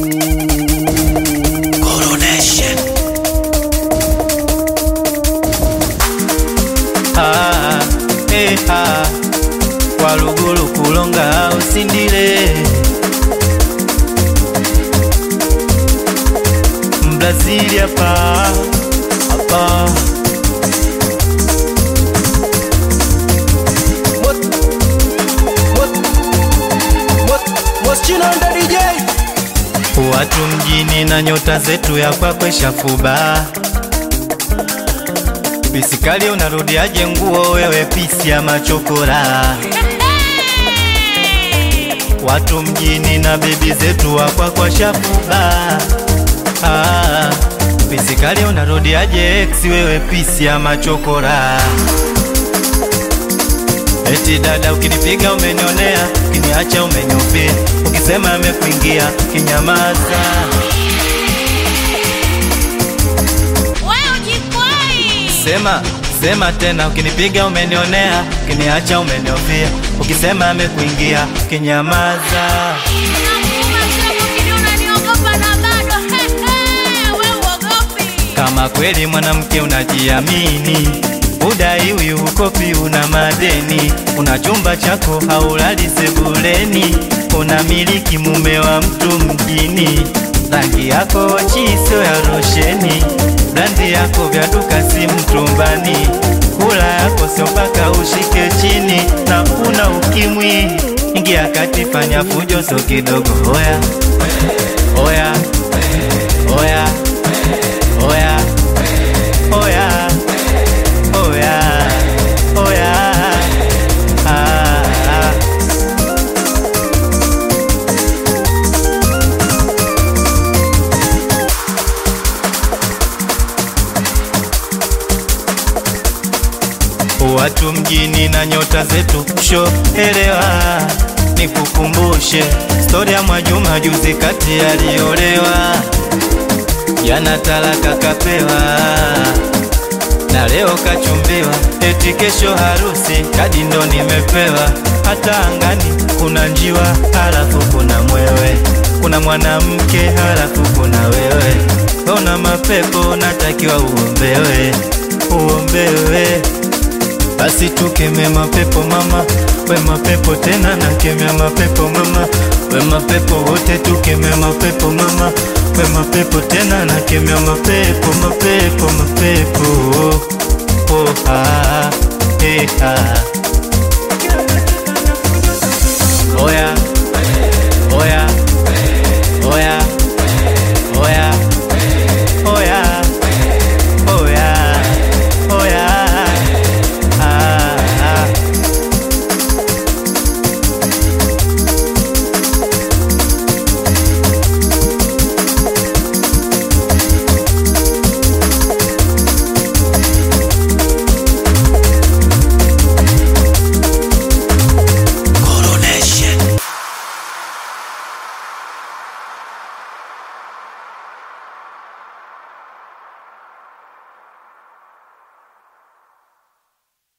Coronation. Walugulu kulonga usindile Brazil hapa watu mjini na nyota zetu ya kwakwe shafuba. Pisikali unarudi aje nguo wewe pisi ya machokora. Watu mjini na bibi zetu wa kwakwa shafuba. Pisikali unarudi aje ex wewe pisi ya machokora. Eti dada ukinipiga umenionea, ukiniacha umeniupia, ukisema amekuingia kinyamaza. Sema tena, ukinipiga umenionea, ukiniacha umeniupia, ukisema amekuingia kinyamaza. Kama kweli mwanamke unajiamini, udaiwi ukopi una madeni, una chumba chako haulali sebuleni, unamiliki mume wa mtu mjini, rangi yako chiso ya rosheni, brandi yako vya duka si mtumbani, kula yako sio mpaka ushike chini, na una ukimwi, ingia kati fanya fujo so kidogo. Oya oya oya oya oya oya oya watu mjini na nyota zetu sho elewa. Nikukumbushe story ya Mwajuma juzi kati aliolewa, jana talaka kapewa, na leo kachumbiwa, eti kesho harusi, kadi ndo nimepewa. Hata angani kuna njiwa, halafu kuna mwewe, kuna mwanamke, halafu kuna wewe. Ona mapepo natakiwa uombewe, uombewe. Basi tukeme mapepo mama, we mapepo tena na kemea mapepo mama, we mapepo wote tukeme mapepo mama, we mapepo tena na kemea mapepo mapepo mapepo. Oya oya